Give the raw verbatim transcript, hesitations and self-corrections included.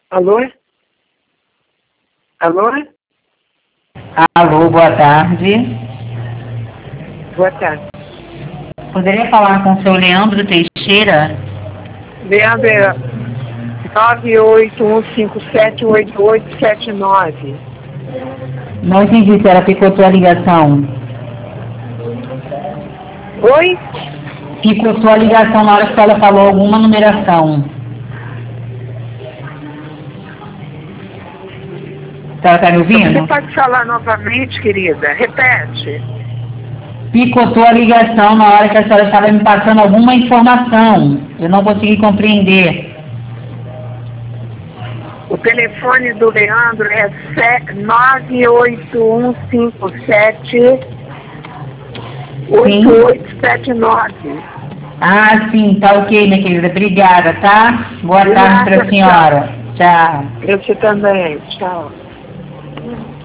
Alô? Alô? Alô, boa tarde. Boa tarde. Poderia falar com o seu Leandro Teixeira? Leandro é nove oito um cinco sete oito oito sete nove. Não entendi se ela picotou a ligação. Oi? Picotou a ligação na hora que ela falou alguma numeração. Ela está me ouvindo? Você pode falar novamente, querida? Repete. Picotou a ligação na hora que a senhora estava me passando alguma informação. Eu não consegui compreender. O telefone do Leandro é nove oito um cinco sete oito oito sete nove. Ah, sim, tá ok, minha querida. Obrigada, tá? Boa tarde para a senhora. Tchau. Eu te também. Tchau.